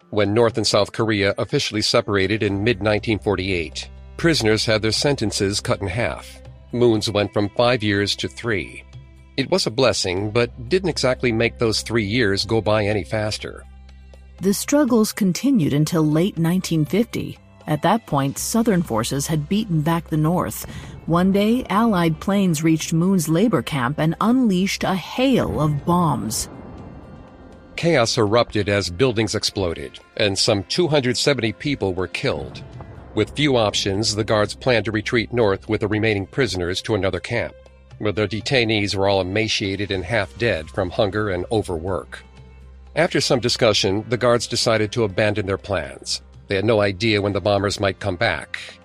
When North and South Korea officially separated in mid-1948, prisoners had their sentences cut in half. Moon's went from 5 years to 3. It was a blessing, but didn't exactly make those 3 years go by any faster. The struggles continued until late 1950. At that point, Southern forces had beaten back the North. One day, Allied planes reached Moon's labor camp and unleashed a hail of bombs. Chaos erupted as buildings exploded, and some 270 people were killed. With few options, the guards planned to retreat north with the remaining prisoners to another camp, where the detainees were all emaciated and half dead from hunger and overwork. After some discussion, the guards decided to abandon their plans. They had no idea when the bombers might come back,